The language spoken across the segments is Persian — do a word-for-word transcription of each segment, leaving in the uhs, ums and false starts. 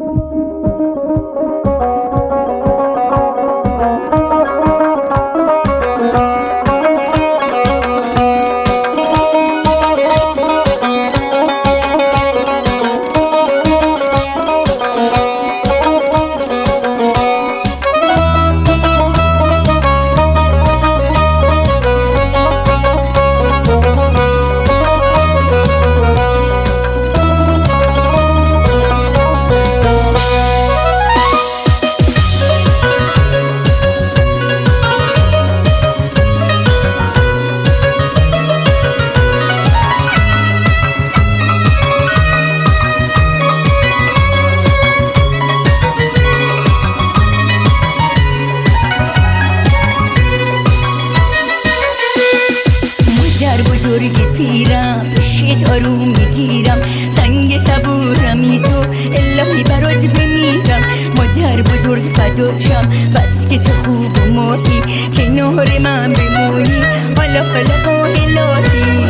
بزرگ پیرم پیشت آروم میگیرم، سنگ صبورمی تو الهی برات بمیرم. مادر بزرگ فدات شم، بس که تو خوب و ماهی، کنار من بمونی حالا حالا با الهی.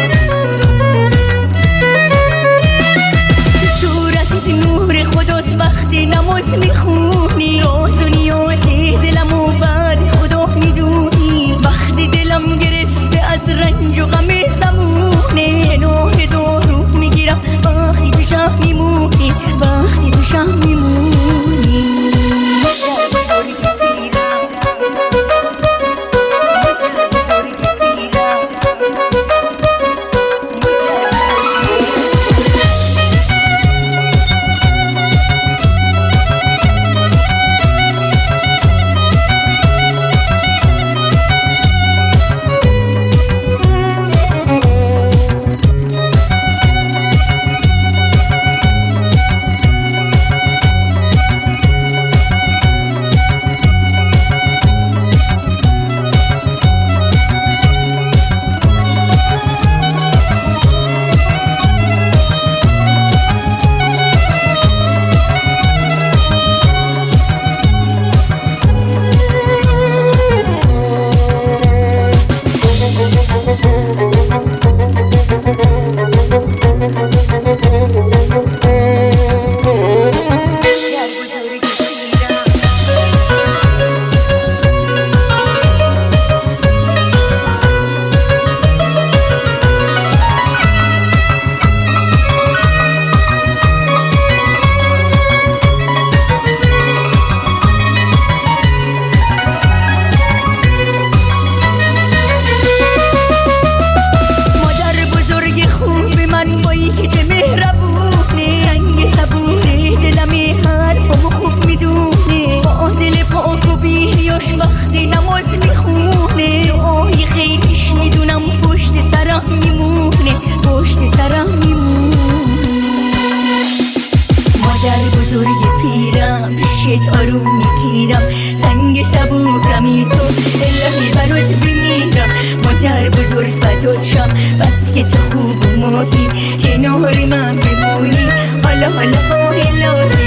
تو صورتت نور خداست وقتی نماز میخونی، راز و نیاز دلم و بعد خدا میدونی. وقتی دلم گرفته از رنج و غم زمونه، نوح دارو میگیرم وقتی پیشم میمونی، وقتی پیشم میمونی. وقتی نماز میخونه دعای خیلیش میدونم پشت سرم میمونه، پشت سرم میمونه. مادر بزرگ پیرم پیشت آروم میگیرم، سنگ صبورمی تو الهی برات بمیرم. مادر بزرگ فدات شم، بس که تو خوب و ماهی، کنار من بمونی حالا حالا با الهی.